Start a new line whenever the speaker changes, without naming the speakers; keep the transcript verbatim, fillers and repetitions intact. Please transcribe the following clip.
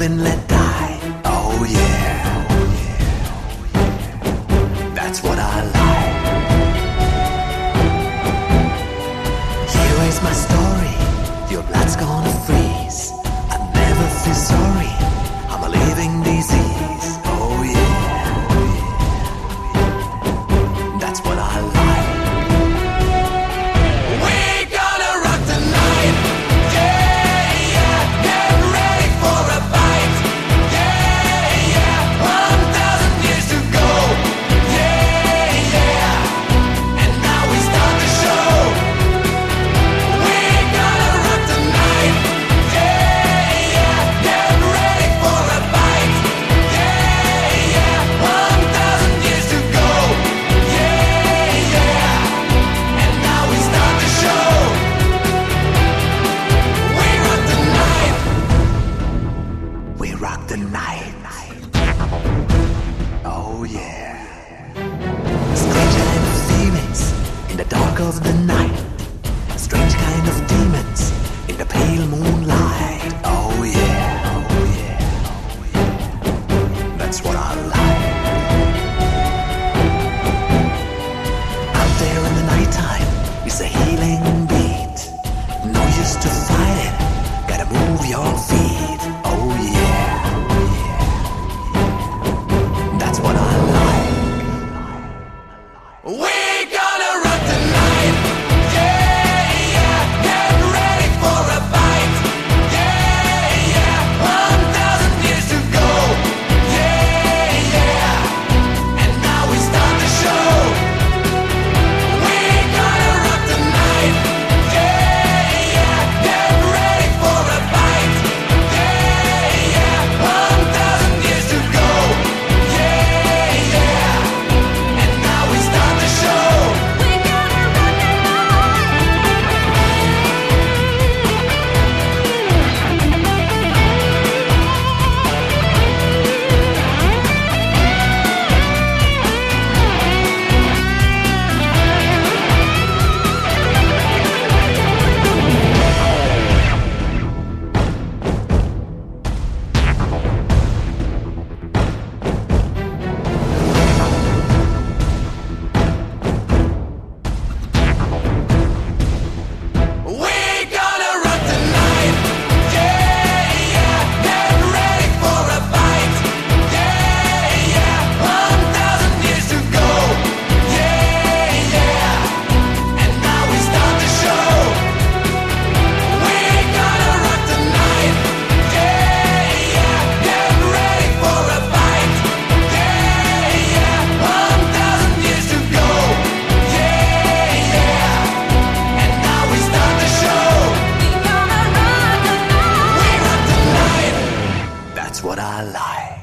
and let die. Oh yeah, oh yeah, that's what I like. Here is my story, your blood's gonna freeze. I never feel sorry, I'm a living disease. Oh yeah, oh yeah, that's what I like. We're gonna rock the night, yeah, yeah, get ready for a fight, yeah, yeah, one thousand years to go, yeah, yeah, and now we start the show. We're gonna rock the night, yeah, yeah, get ready for a fight, yeah, yeah, one thousand years to go, yeah, yeah, and now we start the show. We rock the night. We rock the night. Oh yeah. Strange kind of feelings in the dark of the night. Strange kind of demons in the pale moonlight. Oh yeah. Oh yeah. Oh yeah. That's what I like. Out there in the nighttime is a healing beat. No use to fight it. Gotta move your feet. Oh yeah. Oh yeah. That's what I like. We're gonna rock the night. Yeah, yeah. Get ready for a fight. Yeah, yeah. One thousand years to go. Yeah, yeah. And now we start the show. We're gonna rock the night. Yeah, yeah. Get ready for a fight. Yeah, yeah. One thousand years to go. Yeah, yeah. And now we start the show. We're gonna rock the We're gonna rock the night. Yeah, yeah. Get ready for a fight. Yeah, yeah. One thousand years to go. Yeah, yeah. And now we start the show. We're gonna rock the night. Yeah, yeah. Get ready for a fight. Yeah, yeah. One thousand years to go. Yeah, yeah. And now we start the show. We rock the night. That's what I like.